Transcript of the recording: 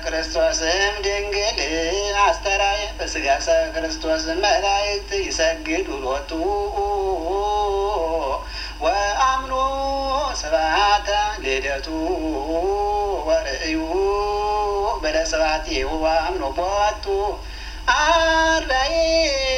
ክርስቶስ ድንግል አስተራየ በስጋ ክርስቶስ መላእክት ይሰግዱ ሎቱ ወአምኖ ስብሐተ ልደቱ ወርእዩ በለስብሐቲሁ ወአምኖ ቦቱ አርዳኢ